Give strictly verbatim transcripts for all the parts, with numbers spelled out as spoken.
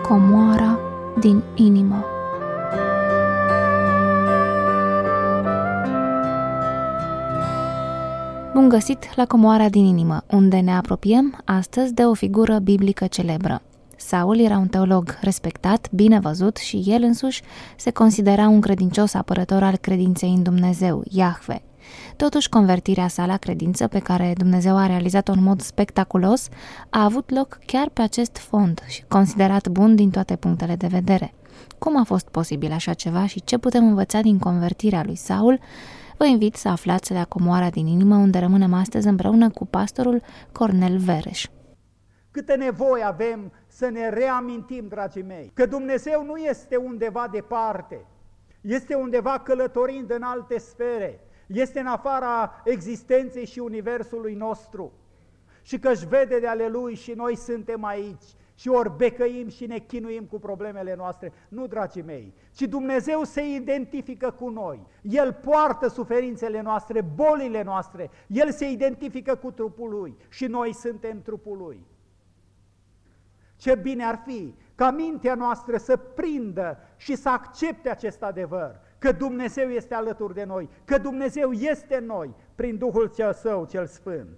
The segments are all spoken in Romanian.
Comoara din inimă. Bun găsit la Comoara din inimă, unde ne apropiem astăzi de o figură biblică celebră. Saul era un teolog respectat, bine văzut și el însuși se considera un credincios apărător al credinței în Dumnezeu, Iahve. Totuși, convertirea sa la credință, pe care Dumnezeu a realizat-o în mod spectaculos, a avut loc chiar pe acest fond și considerat bun din toate punctele de vedere. Cum a fost posibil așa ceva și ce putem învăța din convertirea lui Saul? Vă invit să aflați la Comoara din inimă, unde rămânem astăzi împreună cu pastorul Cornel Vereș. Câtă nevoie avem să ne reamintim, dragii mei, că Dumnezeu nu este undeva departe, este undeva călătorind în alte sfere, este în afara existenței și universului nostru și că își vede de ale Lui și noi suntem aici și ori becăim și ne chinuim cu problemele noastre. Nu, dragii mei, ci Dumnezeu se identifică cu noi. El poartă suferințele noastre, bolile noastre, El se identifică cu trupul Lui și noi suntem trupul Lui. Ce bine ar fi ca mintea noastră să prindă și să accepte acest adevăr, că Dumnezeu este alături de noi, că Dumnezeu este în noi prin Duhul cel Său, cel Sfânt.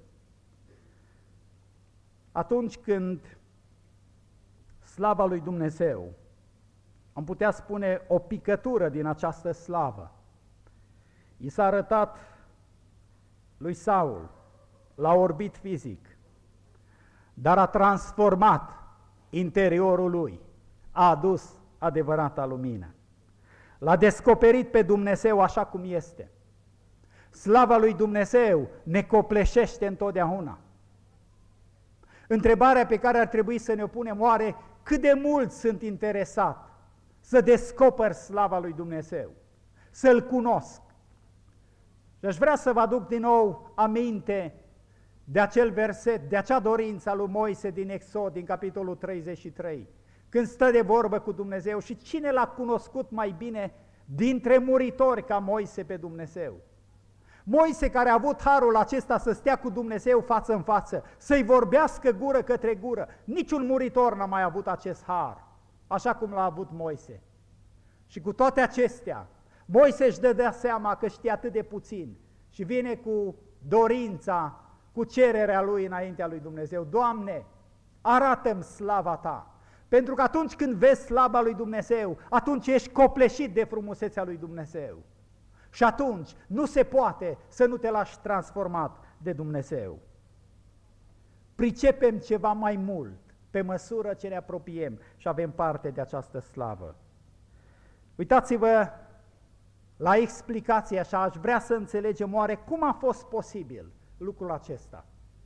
Atunci când slava lui Dumnezeu, am putea spune o picătură din această slavă, i s-a arătat lui Saul, l-a orbit fizic, dar a transformat interiorul lui, a adus adevărata lumină. L-a descoperit pe Dumnezeu așa cum este. Slava lui Dumnezeu ne copleșește întotdeauna. Întrebarea pe care ar trebui să ne o punem, oare cât de mult sunt interesat să descoper slava lui Dumnezeu, să-L cunosc? Și aș vrea să vă aduc din nou aminte de acel verset, de acea dorință a lui Moise din Exod, din capitolul treizeci și trei, când stă de vorbă cu Dumnezeu și cine l-a cunoscut mai bine dintre muritori ca Moise pe Dumnezeu? Moise, care a avut harul acesta să stea cu Dumnezeu față în față, să-i vorbească gură către gură. Niciun muritor n-a mai avut acest har, așa cum l-a avut Moise. Și cu toate acestea, Moise își dădea seama că știa atât de puțin și vine cu dorința, cu cererea lui înaintea lui Dumnezeu. Doamne, arată-mi slava Ta, pentru că atunci când vezi slava lui Dumnezeu, atunci ești copleșit de frumusețea lui Dumnezeu. Și atunci nu se poate să nu te lași transformat de Dumnezeu. Pricepem ceva mai mult pe măsură ce ne apropiem și avem parte de această slavă. Uitați-vă la explicație, așa aș vrea să înțelegem oare cum a fost posibil lucrul acesta.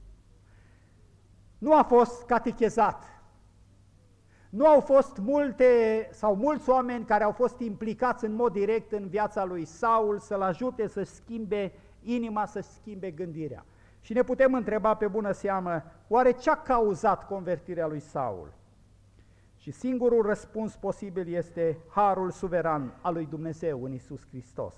Nu a fost catechezat. Nu au fost multe sau mulți oameni care au fost implicați în mod direct în viața lui Saul să-l ajute să schimbe inima, să schimbe gândirea. Și ne putem întreba pe bună seamă, oare ce a cauzat convertirea lui Saul? Și singurul răspuns posibil este harul suveran al lui Dumnezeu în Iisus Hristos.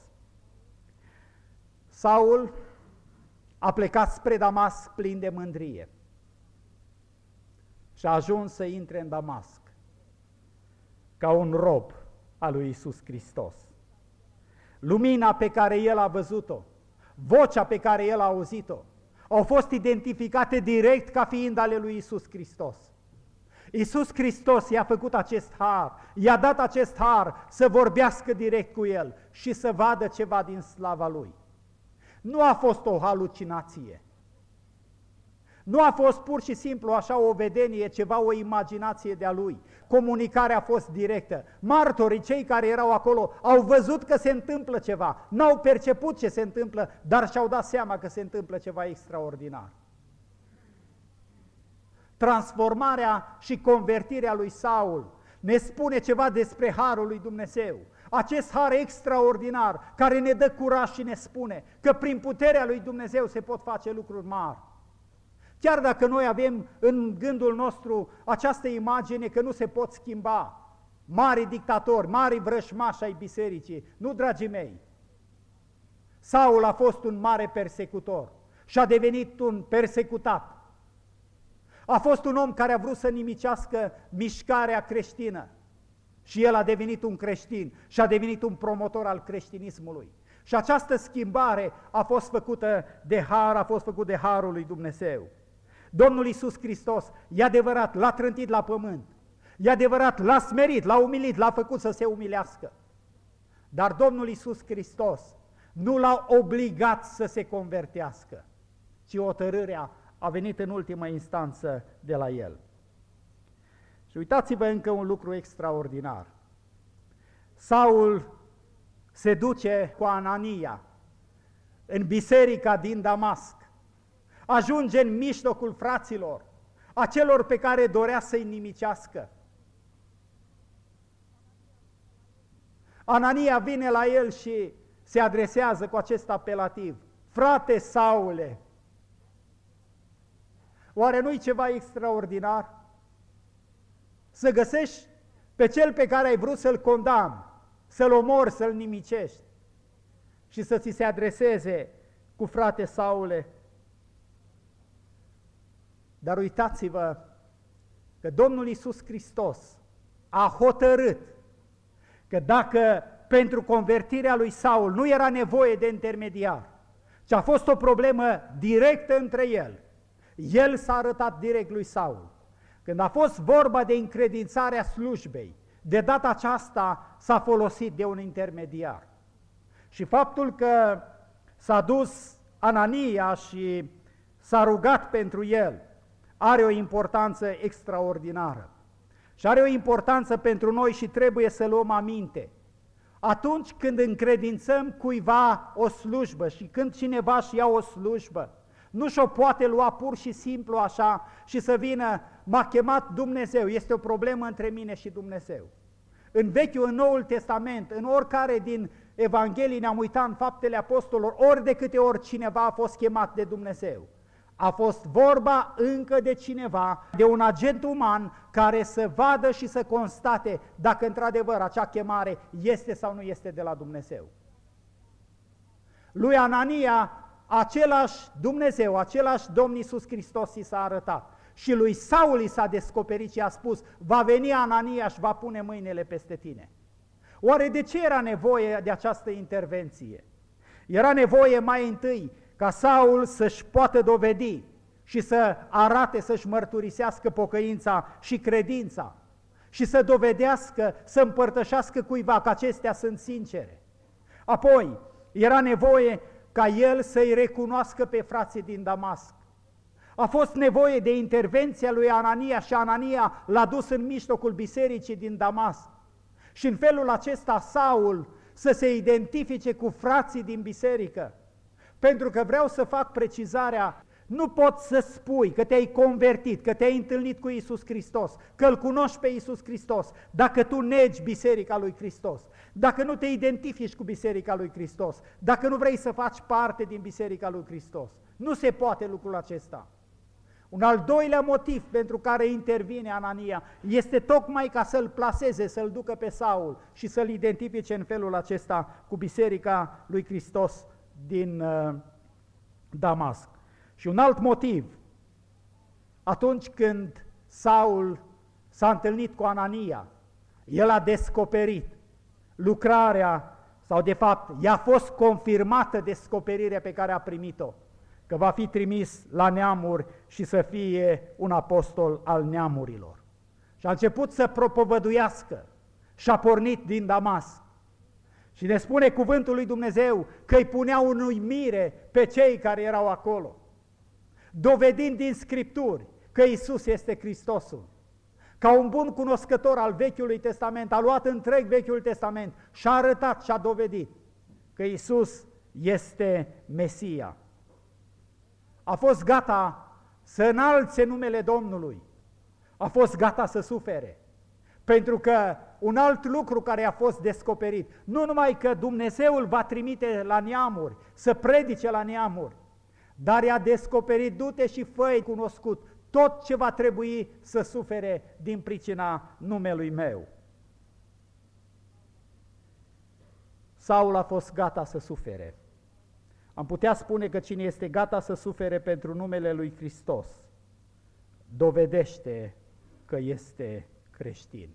Saul a plecat spre Damasc plin de mândrie și a ajuns să intre în Damasc ca un rob al lui Iisus Hristos. Lumina pe care el a văzut-o, vocea pe care el a auzit-o, au fost identificate direct ca fiind ale lui Iisus Hristos. Iisus Hristos i-a făcut acest har, i-a dat acest har să vorbească direct cu el și să vadă ceva din slava lui. Nu a fost o halucinație. Nu a fost pur și simplu așa o vedenie, ceva, o imaginație de-a lui. Comunicarea a fost directă. Martorii, cei care erau acolo, au văzut că se întâmplă ceva. N-au perceput ce se întâmplă, dar și-au dat seama că se întâmplă ceva extraordinar. Transformarea și convertirea lui Saul ne spune ceva despre harul lui Dumnezeu. Acest har extraordinar care ne dă curaj și ne spune că prin puterea lui Dumnezeu se pot face lucruri mari. Chiar dacă noi avem în gândul nostru această imagine că nu se pot schimba mari dictatori, mari vrășmași ai bisericii, nu, dragii mei, Saul a fost un mare persecutor și a devenit un persecutat. A fost un om care a vrut să nimicească mișcarea creștină și el a devenit un creștin și a devenit un promotor al creștinismului. Și această schimbare a fost făcută de har, a fost făcută de harul lui Dumnezeu. Domnul Iisus Hristos, e adevărat, l-a trântit la pământ, e adevărat, l-a smerit, l-a umilit, l-a făcut să se umilească. Dar Domnul Iisus Hristos nu l-a obligat să se convertească, ci hotărârea a venit în ultimă instanță de la el. Și uitați-vă încă un lucru extraordinar. Saul se duce cu Anania în biserica din Damasc, ajunge în mijlocul fraților, acelor pe care dorea să-i nimicească. Anania vine la el și se adresează cu acest apelativ: frate Saule, oare nu-i ceva extraordinar să găsești pe cel pe care ai vrut să-l condamni, să-l omori, să-l nimicești și să ți se adreseze cu frate Saule? Dar uitați-vă că Domnul Iisus Hristos a hotărât că dacă pentru convertirea lui Saul nu era nevoie de intermediar, ci a fost o problemă directă între el, el s-a arătat direct lui Saul. Când a fost vorba de încredințarea slujbei, de data aceasta s-a folosit de un intermediar. Și faptul că s-a dus Anania și s-a rugat pentru el are o importanță extraordinară. Și are o importanță pentru noi și trebuie să luăm aminte. Atunci când încredințăm cuiva o slujbă și când cineva își ia o slujbă, nu și-o poate lua pur și simplu așa și să vină: m-a chemat Dumnezeu, este o problemă între mine și Dumnezeu. În Vechiul, în Noul Testament, în oricare din Evanghelii ne-am uitat în Faptele Apostolilor, ori de câte ori cineva a fost chemat de Dumnezeu, a fost vorba încă de cineva, de un agent uman care să vadă și să constate dacă într-adevăr acea chemare este sau nu este de la Dumnezeu. Lui Anania, același Dumnezeu, același Domn Iisus Hristos i s-a arătat. Și lui Saul i s-a descoperit și a spus: va veni Anania și va pune mâinile peste tine. Oare de ce era nevoie de această intervenție? Era nevoie mai întâi ca Saul să-și poată dovedi și să arate, să-și mărturisească pocăința și credința și să dovedească, să împărtășească cuiva că acestea sunt sincere. Apoi era nevoie ca el să-i recunoască pe frații din Damasc. A fost nevoie de intervenția lui Anania și Anania l-a dus în mijlocul bisericii din Damasc. Și în felul acesta Saul să se identifice cu frații din biserică. Pentru că vreau să fac precizarea, nu poți să spui că te-ai convertit, că te-ai întâlnit cu Iisus Hristos, că îl cunoști pe Iisus Hristos, dacă tu negi biserica lui Hristos, dacă nu te identifici cu biserica lui Hristos, dacă nu vrei să faci parte din biserica lui Hristos. Nu se poate lucrul acesta. Un al doilea motiv pentru care intervine Anania este tocmai ca să-l plaseze, să-l ducă pe Saul și să-l identifice în felul acesta cu biserica lui Hristos din uh, Damasc. Și un alt motiv, atunci când Saul s-a întâlnit cu Anania, el a descoperit lucrarea, sau de fapt i-a fost confirmată descoperirea pe care a primit-o, că va fi trimis la neamuri și să fie un apostol al neamurilor. Și a început să propovăduiască și a pornit din Damasc. Și ne spune cuvântul lui Dumnezeu că îi puneau în uimire pe cei care erau acolo, dovedind din Scripturi că Iisus este Hristosul. Ca un bun cunoscător al Vechiului Testament, a luat întreg Vechiul Testament și a arătat și a dovedit că Iisus este Mesia. A fost gata să înalțe numele Domnului, a fost gata să sufere, pentru că un alt lucru care a fost descoperit, nu numai că Dumnezeu îl va trimite la neamuri, să predice la neamuri, dar i-a descoperit: du-te și fă-i cunoscut tot ce va trebui să sufere din pricina numelui meu. Saul a fost gata să sufere. Am putea spune că cine este gata să sufere pentru numele lui Hristos, dovedește că este creștin.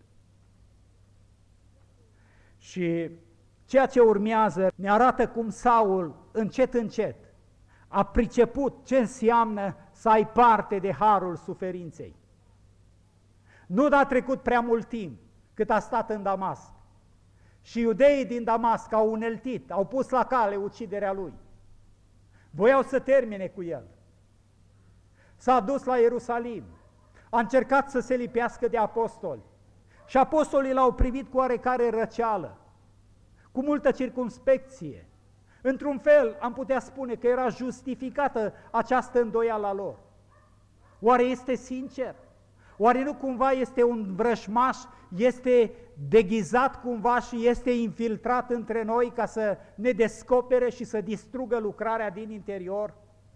Și ceea ce urmează ne arată cum Saul, încet, încet, a priceput ce înseamnă să ai parte de harul suferinței. Nu a trecut prea mult timp cât a stat în Damasc și iudeii din Damasc au uneltit, au pus la cale uciderea lui. Voiau să termine cu el. S-a dus la Ierusalim, a încercat să se lipească de apostoli și apostolii l-au privit cu oarecare răceală, cu multă circumspecție. Într-un fel, am putea spune că era justificată această îndoială a lor. Oare este sincer? Oare nu cumva este un vrășmaș, este deghizat cumva și este infiltrat între noi ca să ne descopere și să distrugă lucrarea din interior?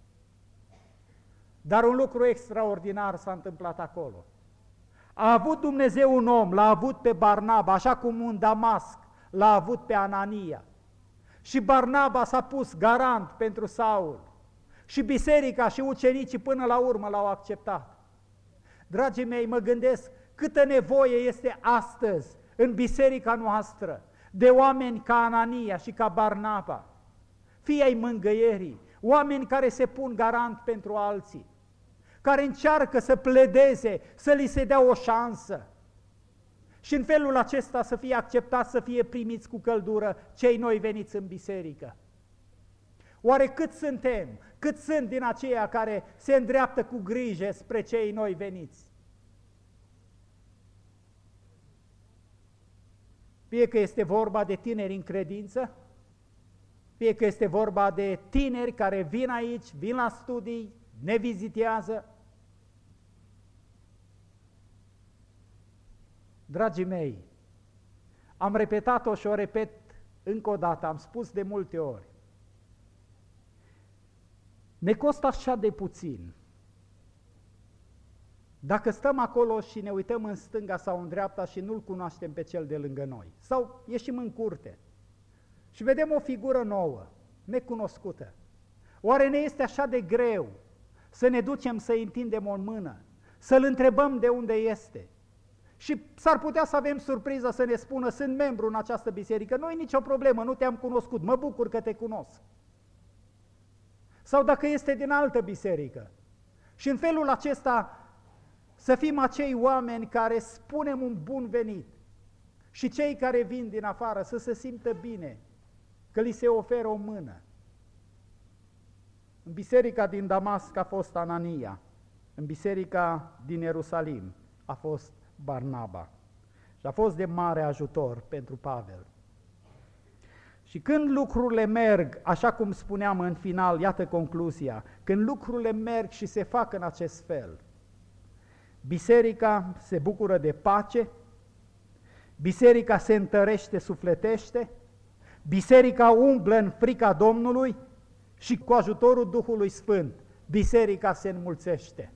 Dar un lucru extraordinar s-a întâmplat acolo. A avut Dumnezeu un om, l-a avut pe Barnaba, așa cum în Damasc l-a avut pe Anania. Și Barnaba s-a pus garant pentru Saul. Și biserica și ucenicii până la urmă l-au acceptat. Dragii mei, mă gândesc câtă nevoie este astăzi în biserica noastră de oameni ca Anania și ca Barnaba, fii ai mângâierii, oameni care se pun garant pentru alții, care încearcă să pledeze, să li se dea o șansă și în felul acesta să fie acceptați, să fie primiți cu căldură cei noi veniți în biserică. Oare cât suntem, cât sunt din aceia care se îndreaptă cu grijă spre cei noi veniți? Fie că este vorba de tineri în credință, fie că este vorba de tineri care vin aici, vin la studii, ne vizitează. Dragii mei, am repetat-o și o repet încă o dată, am spus de multe ori. Ne costă așa de puțin. Dacă stăm acolo și ne uităm în stânga sau în dreapta și nu-l cunoaștem pe cel de lângă noi, sau ieșim în curte și vedem o figură nouă, necunoscută, oare ne este așa de greu să ne ducem să-i întindem o mână, să-l întrebăm de unde este? Și s-ar putea să avem surpriza să ne spună, sunt membru în această biserică, nu e nicio problemă, nu te-am cunoscut, mă bucur că te cunosc. Sau dacă este din altă biserică. Și în felul acesta să fim acei oameni care spunem un bun venit și cei care vin din afară să se simtă bine, că li se oferă o mână. În biserica din Damasc a fost Anania, în biserica din Ierusalim a fost Barnaba și a fost de mare ajutor pentru Pavel. Și când lucrurile merg, așa cum spuneam în final, iată concluzia, când lucrurile merg și se fac în acest fel, biserica se bucură de pace, biserica se întărește, sufletește, biserica umblă în frica Domnului și cu ajutorul Duhului Sfânt, biserica se înmulțește.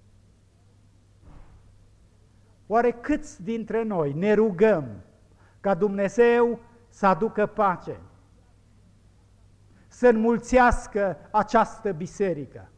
Oare câți dintre noi ne rugăm ca Dumnezeu să aducă pace, să înmulțească această biserică?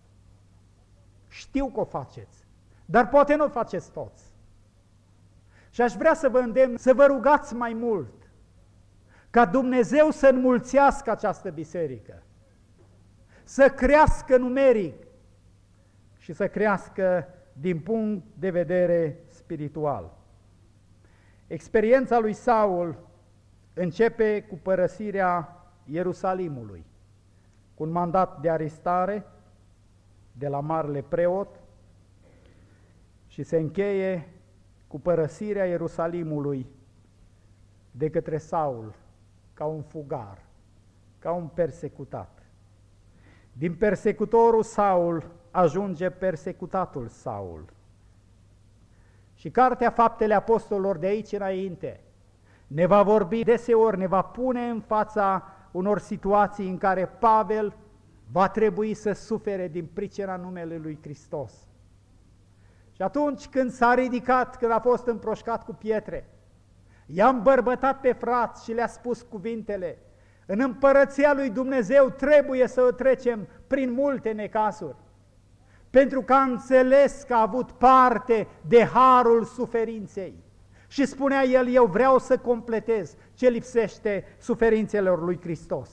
Știu că o faceți, dar poate nu o faceți toți. Și aș vrea să vă îndemn să vă rugați mai mult, ca Dumnezeu să înmulțească această biserică, să crească numeric și să crească din punct de vedere spiritual. Experiența lui Saul începe cu părăsirea Ierusalimului, cu un mandat de arestare de la marele preot și se încheie cu părăsirea Ierusalimului de către Saul ca un fugar, ca un persecutat. Din persecutorul Saul ajunge persecutatul Saul. Și Cartea Faptele Apostolilor de aici înainte ne va vorbi deseori, ne va pune în fața unor situații în care Pavel va trebui să sufere din pricina numelui lui Hristos. Și atunci când s-a ridicat, când a fost împroșcat cu pietre, i-a îmbărbătat pe frați și le-a spus cuvintele: în împărăția lui Dumnezeu trebuie să o trecem prin multe necazuri. pentru că a înțeles că a avut parte de harul suferinței. Și spunea el, eu vreau să completez ce lipsește suferințelor lui Hristos.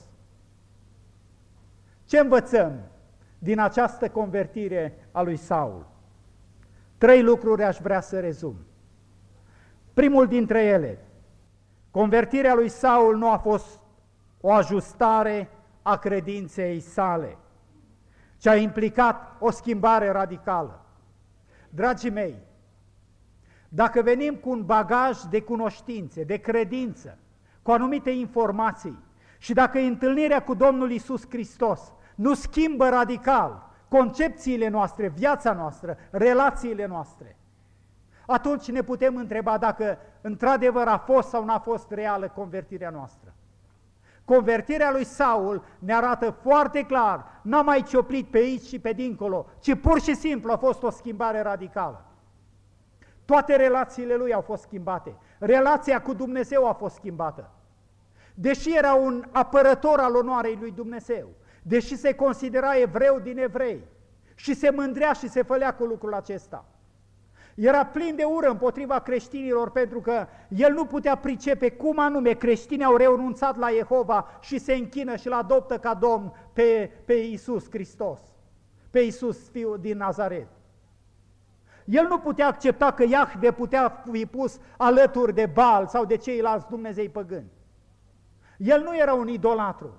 Ce învățăm din această convertire a lui Saul? Trei lucruri aș vrea să rezum. Primul dintre ele, convertirea lui Saul nu a fost o ajustare a credinței sale, ci a implicat o schimbare radicală. Dragii mei, dacă venim cu un bagaj de cunoștințe, de credință, cu anumite informații și dacă întâlnirea cu Domnul Iisus Hristos nu schimbă radical concepțiile noastre, viața noastră, relațiile noastre, atunci ne putem întreba dacă într-adevăr a fost sau n-a fost reală convertirea noastră. Convertirea lui Saul ne arată foarte clar, n-a mai cioplit pe aici și pe dincolo, ci pur și simplu a fost o schimbare radicală. Toate relațiile lui au fost schimbate, relația cu Dumnezeu a fost schimbată. Deși era un apărător al onoarei lui Dumnezeu, deși se considera evreu din evrei și se mândrea și se fălea cu lucrul acesta, era plin de ură împotriva creștinilor pentru că el nu putea pricepe cum anume creștinii au renunțat la Jehova și se închină și îl adoptă ca Domn pe, pe Iisus Hristos, pe Iisus Fiul din Nazaret. El nu putea accepta că Iahve putea fi pus alături de Baal sau de ceilalți dumnezei păgâni. El nu era un idolatru.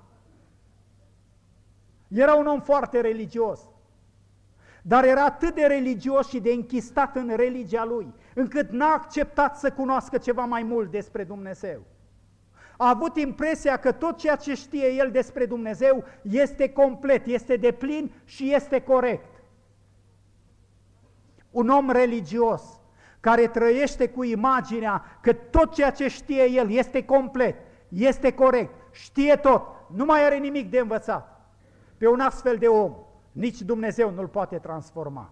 Era un om foarte religios. Dar era atât de religios și de închistat în religia lui, încât n-a acceptat să cunoască ceva mai mult despre Dumnezeu. A avut impresia că tot ceea ce știe el despre Dumnezeu este complet, este deplin și este corect. Un om religios care trăiește cu imaginea că tot ceea ce știe el este complet, este corect, știe tot, nu mai are nimic de învățat. Pe un astfel de om, nici Dumnezeu nu-l poate transforma.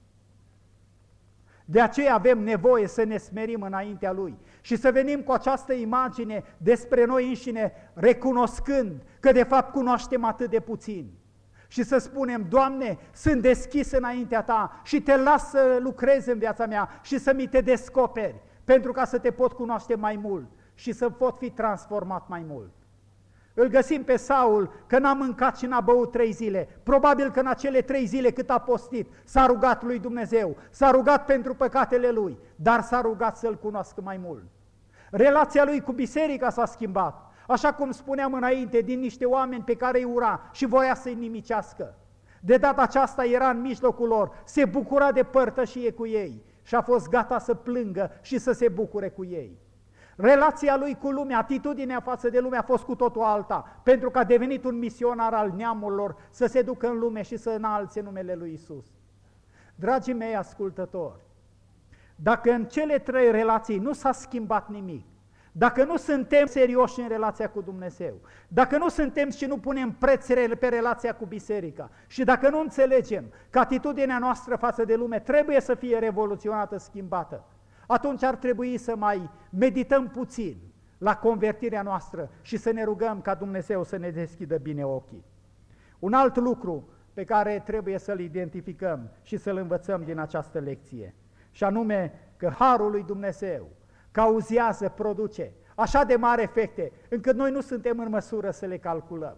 De aceea avem nevoie să ne smerim înaintea Lui și să venim cu această imagine despre noi înșine, recunoscând că de fapt cunoaștem atât de puțin. Și să spunem, Doamne, sunt deschis înaintea Ta și Te las să lucrezi în viața mea și să mi Te descoperi, pentru ca să Te pot cunoaște mai mult și să pot fi transformat mai mult. Îl găsim pe Saul că n-a mâncat și n-a băut trei zile. Probabil că în acele trei zile cât a postit s-a rugat lui Dumnezeu, s-a rugat pentru păcatele lui, dar s-a rugat să-L cunoască mai mult. Relația lui cu biserica s-a schimbat, așa cum spuneam înainte, din niște oameni pe care îi ura și voia să-i nimicească. De data aceasta era în mijlocul lor, se bucura de părtășie cu ei și a fost gata să plângă și să se bucure cu ei. Relația lui cu lumea, atitudinea față de lume a fost cu totul alta, pentru că a devenit un misionar al neamurilor să se ducă în lume și să înalțe numele lui Isus. Dragii mei ascultători, dacă în cele trei relații nu s-a schimbat nimic, dacă nu suntem serioși în relația cu Dumnezeu, dacă nu suntem și nu punem preț pe relația cu biserica și dacă nu înțelegem că atitudinea noastră față de lume trebuie să fie revoluționată, schimbată, atunci ar trebui să mai medităm puțin la convertirea noastră și să ne rugăm ca Dumnezeu să ne deschidă bine ochii. Un alt lucru pe care trebuie să-l identificăm și să-l învățăm din această lecție, și anume că harul lui Dumnezeu cauzează, produce așa de mari efecte, încât noi nu suntem în măsură să le calculăm.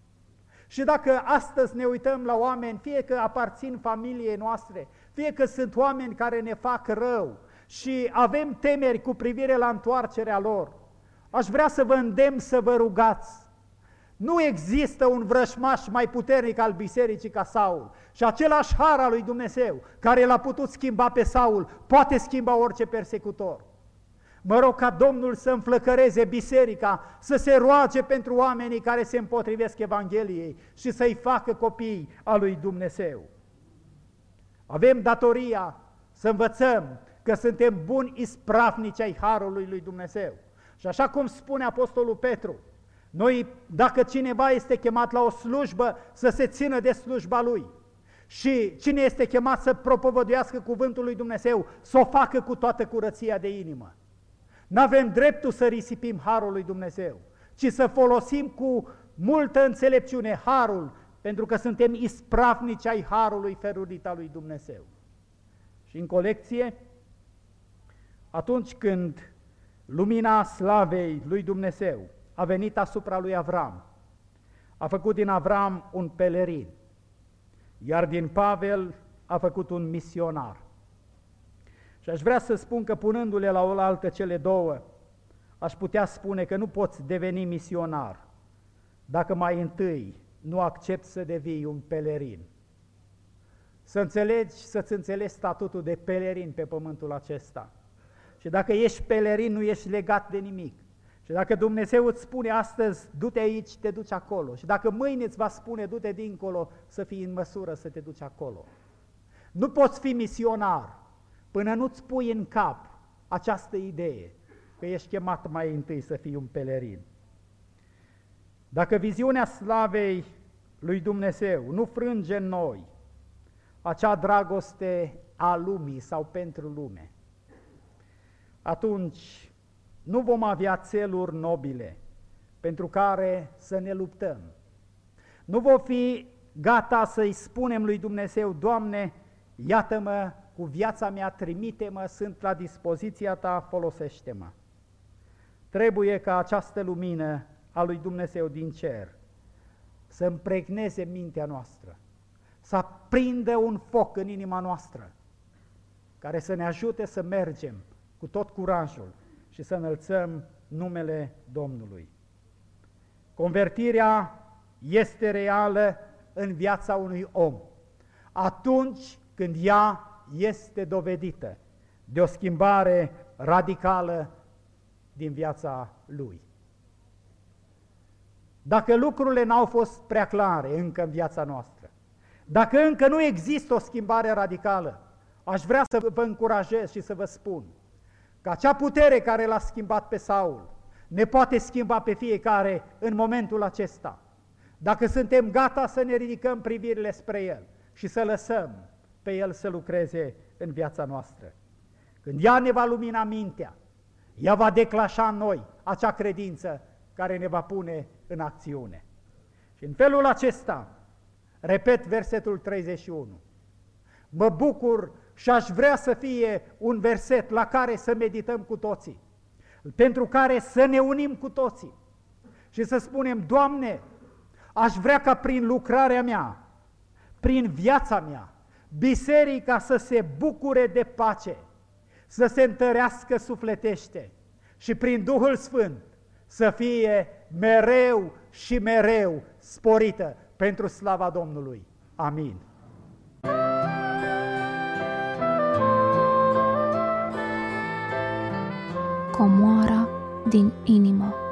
Și dacă astăzi ne uităm la oameni, fie că aparțin familiei noastre, fie că sunt oameni care ne fac rău, și avem temeri cu privire la întoarcerea lor, aș vrea să vă îndemn să vă rugați. Nu există un vrășmaș mai puternic al bisericii ca Saul și același har al lui Dumnezeu care l-a putut schimba pe Saul poate schimba orice persecutor. Mă rog ca Domnul să înflăcăreze biserica, să se roage pentru oamenii care se împotrivesc Evangheliei și să-i facă copii al lui Dumnezeu. Avem datoria să învățăm că suntem buni ispravnici ai harului lui Dumnezeu. Și așa cum spune Apostolul Petru, noi, dacă cineva este chemat la o slujbă, să se țină de slujba lui. Și cine este chemat să propovăduiască cuvântul lui Dumnezeu, să o facă cu toată curăția de inimă. N-avem dreptul să risipim harul lui Dumnezeu, ci să folosim cu multă înțelepciune harul pentru că suntem ispravnici ai harului ferurit al lui Dumnezeu. Și în colecție, atunci când lumina slavei lui Dumnezeu a venit asupra lui Avram, a făcut din Avram un pelerin, iar din Pavel a făcut un misionar. Și aș vrea să spun că punându-le la oaltă cele două, aș putea spune că nu poți deveni misionar dacă mai întâi nu accepti să devii un pelerin. Să înțelegi, să-ți înțelegi statutul de pelerin pe pământul acesta. Și dacă ești pelerin, nu ești legat de nimic. Și dacă Dumnezeu îți spune astăzi, du-te aici, te duci acolo. Și dacă mâine îți va spune, du-te dincolo, să fii în măsură să te duci acolo. Nu poți fi misionar până nu-ți pui în cap această idee că ești chemat mai întâi să fii un pelerin. Dacă viziunea slavei lui Dumnezeu nu frânge în noi acea dragoste a lumii sau pentru lume, atunci nu vom avea țeluri nobile pentru care să ne luptăm. Nu vom fi gata să-i spunem lui Dumnezeu, Doamne, iată-mă cu viața mea, trimite-mă, sunt la dispoziția Ta, folosește-mă. Trebuie ca această lumină a lui Dumnezeu din cer să împregneze mintea noastră, să aprindă un foc în inima noastră, care să ne ajute să mergem cu tot curajul și să înălțăm numele Domnului. Convertirea este reală în viața unui om atunci când ea este dovedită de o schimbare radicală din viața lui. Dacă lucrurile n-au fost prea clare încă în viața noastră, dacă încă nu există o schimbare radicală, aș vrea să vă încurajez și să vă spun că acea putere care l-a schimbat pe Saul ne poate schimba pe fiecare în momentul acesta. Dacă suntem gata să ne ridicăm privirile spre El și să lăsăm pe El să lucreze în viața noastră. Când ea ne va lumina mintea, ea va declanșa în noi acea credință care ne va pune în acțiune. Și în felul acesta, repet versetul treizeci și unu, mă bucur și aș vrea să fie un verset la care să medităm cu toții, pentru care să ne unim cu toții și să spunem, Doamne, aș vrea ca prin lucrarea mea, prin viața mea, biserica să se bucure de pace, să se întărească sufletește și prin Duhul Sfânt să fie mereu și mereu sporită pentru slava Domnului. Amin. Comoara din inimă.